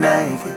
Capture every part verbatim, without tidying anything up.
naked.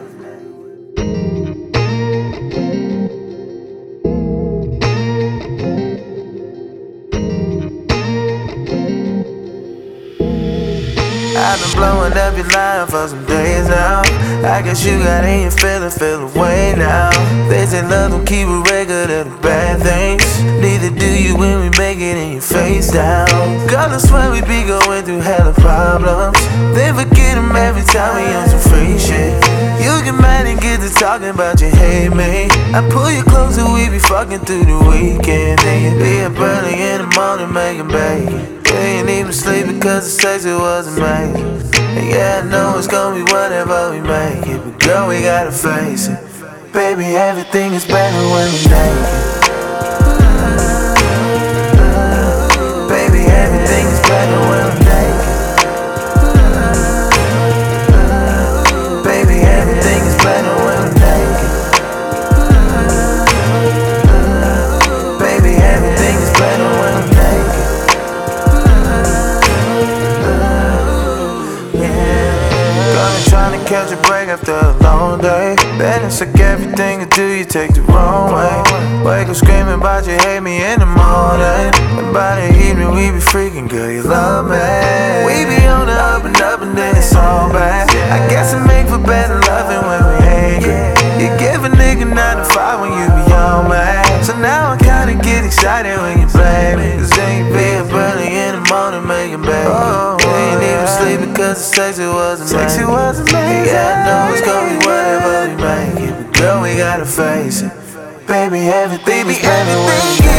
I've been blowing up your line for some days now. I guess you got in your feeling, feel away now. They say love don't keep a record of the bad things. Neither do you when we make it in your face down. Girl, I swear we be going through hella problems. Then forget them every time we on some free shit. You get mad and get to talking about you hate me. I pull you closer, we be fucking through the weekend. Then you be up early in the morning making bacon. You ain't even sleep because the sex it wasn't made. And yeah, I know it's gonna be whatever we make it, but girl, we gotta face it. Baby, everything is better when we're naked. Baby, everything is better when we're naked. Baby, everything is better when we're naked. Baby, everything is better when we're naked. Trying to catch a break after a long day. Then it's like everything you do, you take the wrong way. Wake up screaming about you hate me in the morning. And by the evening we be freaking, girl, you love me. We be on the up and up and then it's all bad. I guess it make for better loving when we angry. You give a nigga nine to five when you be on mad. So now I kinda get excited when you blame me. Cause then you be up early in the morning making baby. Oh, you ain't even sleep because the sex it wasn't sex it wasn't made. Yeah, I know it's gonna be whatever we make it, but girl, we gotta face it. Baby, everything is better when we